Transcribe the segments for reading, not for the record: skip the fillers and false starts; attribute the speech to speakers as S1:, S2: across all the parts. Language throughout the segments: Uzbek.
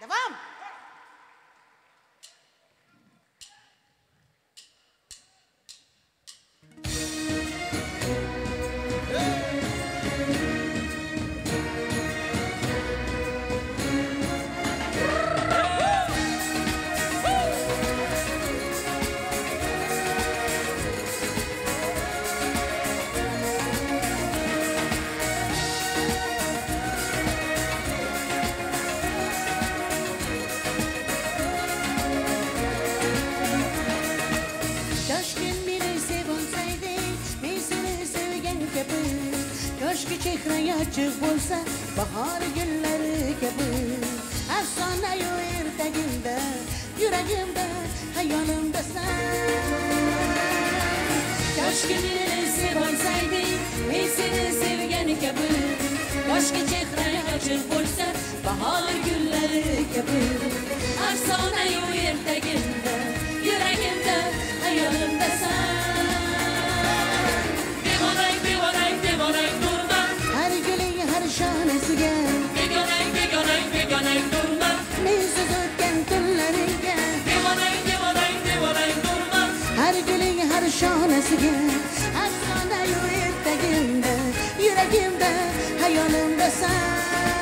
S1: Devam. Koşki çehre açık bolsa bahar günleri gibi Efsane yo ertagimde yüreğimde hayalımda sen Koşki beni sev olsaydı ben seni sevgen gibi Koşki çehre açık bolsa bahar günleri gibi Efsane yo ertagimde yüreğimde hayalımda sen şanesiga begonang durma mensiz o'tgan tunlaringga begonang durma har guling har shonasiga afsonayu ertagimda yuragimda hayolimda san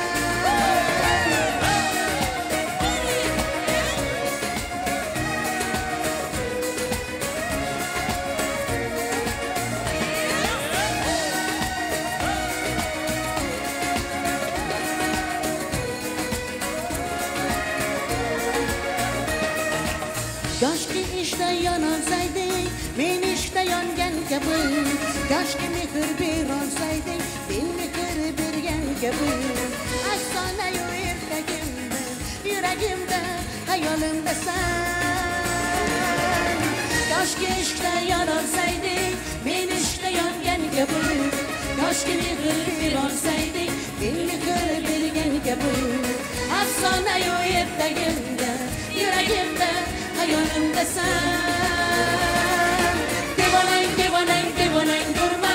S1: Koşki işte yanılsaydı, men işte yongan kabi Koşki mehr bir olsaydı, ben mehr bergan kabi Afsonayu ertagimda, yuragimda, hayolimda sen Koşki işte yanılsaydı, men işte yongan kabi Koşki mehr bir olsaydı, ben mehr bergan kabi Afsonayu ertagimda, yuragimda hayolimda sen Begonang durma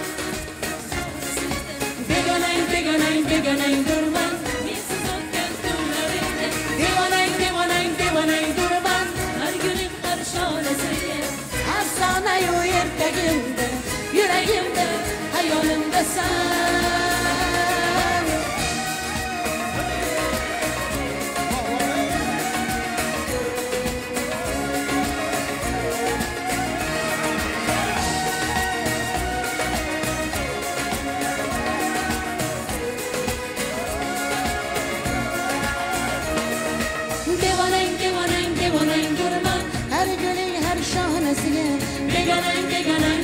S1: Begonang durma mensiz o'tgan tunlaringda Begonang durma har guling har shonasiga afsonayu ertagimda yuragimda hayolimda sen Begonang durma har guling har shonasiga Begonang